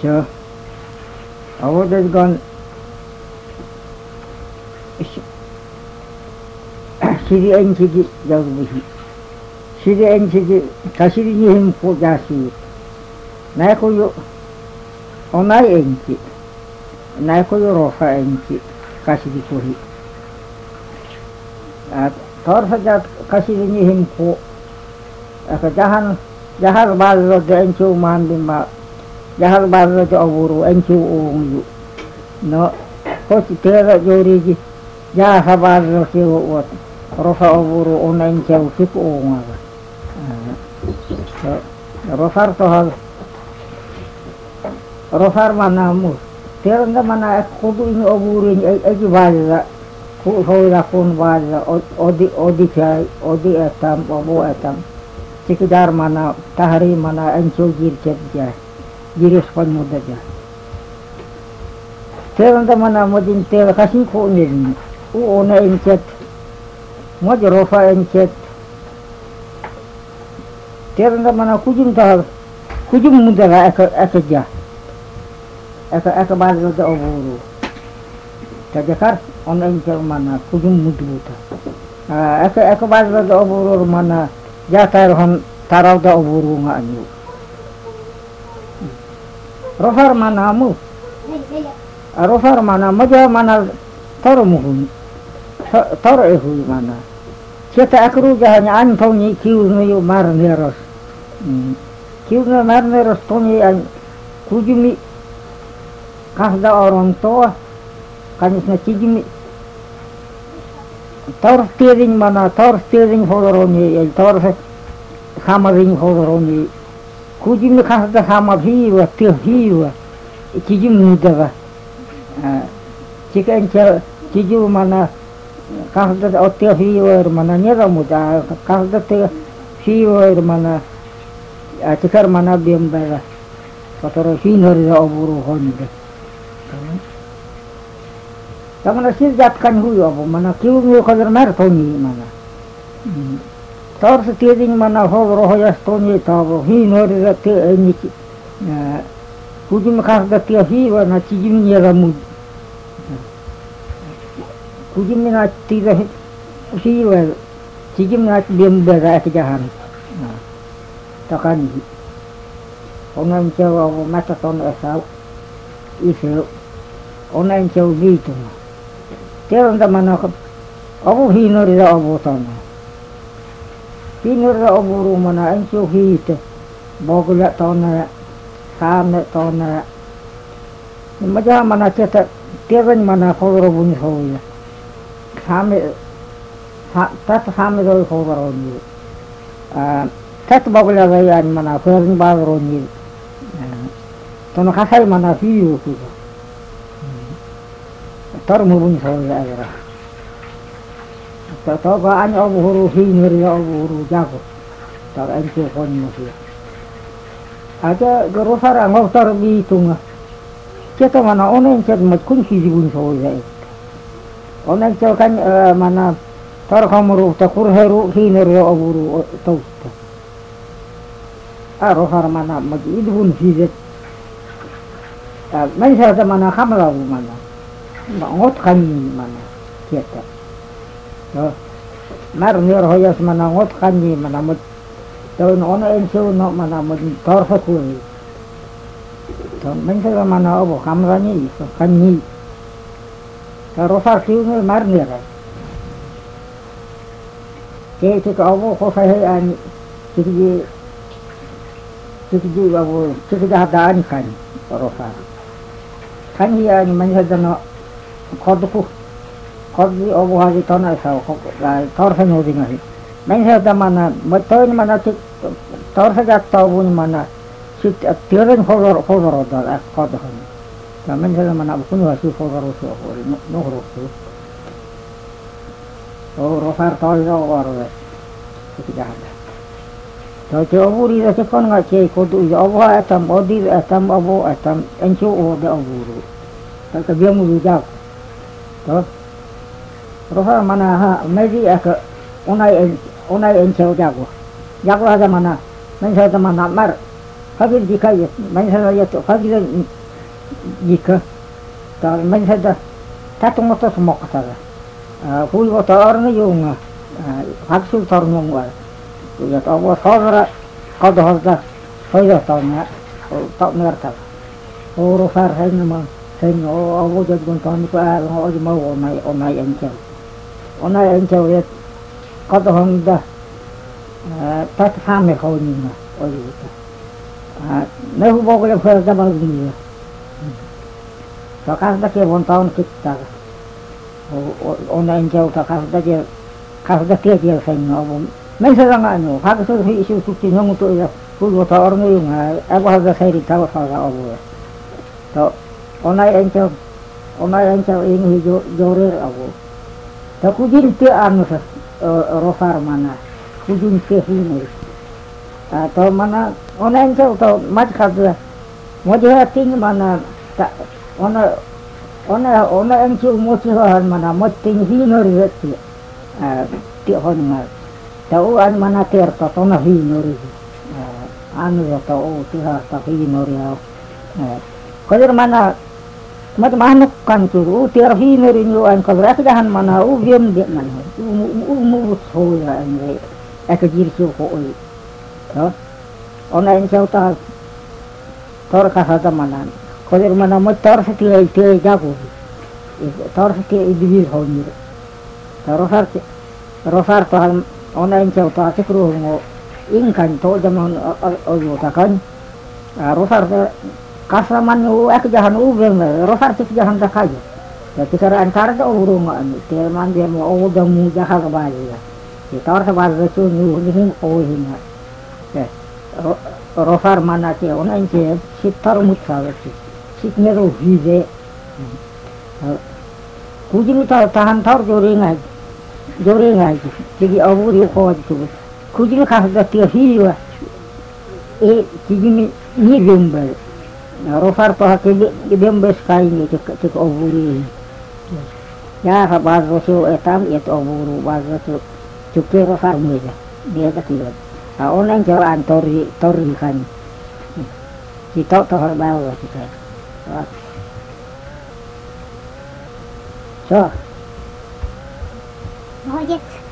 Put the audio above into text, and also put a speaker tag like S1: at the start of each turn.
S1: So, awal dari kan siri enci jauh lebih. Siri enci kasih ni himpu jasi. Naik koyo onai enci. Naik koyo rofa enci kasih di kuhi. Thor saja kasih ni himpu. Jahan baru de enci uman bima. Jahan baru de awuru enci uungu. No, kau tera jori jahan baru de uat. Rofa awuru ona enci usiku uunga. Rofar mana mus. Tera nda mana kudu ini awuru ini eki baza. Hoira kun baza. Odi kai, odi etam, obo etam. Sekedar mana tahari mana enco jircet ja jiris pan muda ja teranda mana modin ter kasih ko ni ona encet mod rofa encet teranda mana kujum muda ga eka ja eka bazo da oburu tajakar ona encet mana kujum mudu ta eka bazo da oburu mana jatah rohan tarau da oburu nganu. Rofar mana mu? Rofar mana maja mana tor muhun. Tor ehu mana. Kita akru jahanya antoni kiu nuyu marneros. Kiu nuyu marneros toni an kujumi kahda orang tua kanisna cijimi. Tor steering mana tor steering hodoroni tor hamaring hodoroni kujim kahda hamar hiwa te hiwa kijim mudaga jika encel kijim mana kahda ote hiwa mana nyera muda kahda te hiwa mana cikar mana biambara kotor hinor da oburu honde Kamana sirjatkan huyo abu mana kiu ngu kadar mer toni mana. Tor setiading mana hol rohoyas toni tabo hi nori rati eniki. Kujim kahda tia hiwa na cijim nyeramud. Kujim na tira hiwa cijim na biambara kejahan. Takan hi. Ongan cewa abu mata ton esau. Isau. Ongan cewa gitu. Teranda mana abu hinori da abu tana. Hinori da abu rumana encu hite. Bogla tana, samne tana. Maja mana ceta teran mana khogro buni hoya. Tat same do khogro ni. Tat bogla gayan mana ferin bagro ni. Tono kasai mana hiu tu. Tar mubun soalnya agak. Tahu kan abu huru hinir ya abu huru jago. Tar encu kon masih. Ada gerosar angau tar bitung. Kita mana onen ced matkun hizibun soalnya. Onen ced kan mana tar kamuru takur heru hinir ya abu huru tahu. Rosar mana majidun hizet. Mana sahaja mana kamera mana. Ngot kan mana kita. Mar nior hoyas mana ngot kan mana mut. Tahun ona ensu no mana mut tor sakui. Tahun mensa mana obo kamera ni kan ni. Rosar kiu ni mar nior. Kita obo ko saya ani cikiji obo cikiji ada ani kan rosar. Kan ia ni mensa dana kodku kodi obu hari tona sao tor sa noding hari main sa mana motoy mana tor sa jak tabu mana sit tiren horror dal kod han main sa mana bukun wasu horror so no horror so rofar tor ro war kita ada to obu ri sa kon nga che kodu obu atam odi atam obu atam enchu o de obu ta biang mu jak Toh, roha mana ha, meji aku unai encau jago ada mana, mencau mana mar, fakir jika ya mansada ya to fakir jika ta mansada tatung moto semok sala hui moto orne yung haksul torno ngwa ya to bo sodra kod hosda hoyo to na to merta oro far hen ma hen o bo jod gon ton ko a o mo onai enchau ya kod honda tat hame ko ni ma o nếu vô cái phơi ra bao nhiêu cho các cái vốn tao kita online jauh tak kas dah dia sen no men sedang anu hak tu isu suci nong tu ya puluh tahun ni apa harga saya tahu salah abu to online jauh ini jorer abu to kujin ti anu rofar mana kujin ti ini atau mana online jauh to mat kada mau dia ting mana tak ona ang chiu mo chihan mana mo ting hinor yeti ti hon tau an mana ter to na hinor anu ya tau ti ha ta hinor ya kalau mana mat manuk kan tu ter hinor ni an kalau dahan mana viem dia mana mu so ya ni ek jir chiu ko oi to ona ang chiu ta tor ka sa mana kalau mana motor setiap jago, tor setiap individu honir. Rosar tuhan online jauh tuh asik ruh ingkan tuh zaman kan. Rosar kasaman ek jahan ubeng, rosar cik jahan tak aja. Jadi cara antara tuh urungan, teman dia mau udah mu jahat kembali ya. Tor sebab itu nyuhin ini. Rosar mana sih online sih sitar mutsal sih. Siknero vive kujin tahan tar jore ngai jadi abur yo ko tu kujin ka da ti hiwa kujin ni bembe rofar pa ke bembe skai ni ke aburi ya ha bazo so etam et aburu bazo so cuke rofar meja dia ka ti online jalan tori kan kita to har bawa kita so.
S2: Mau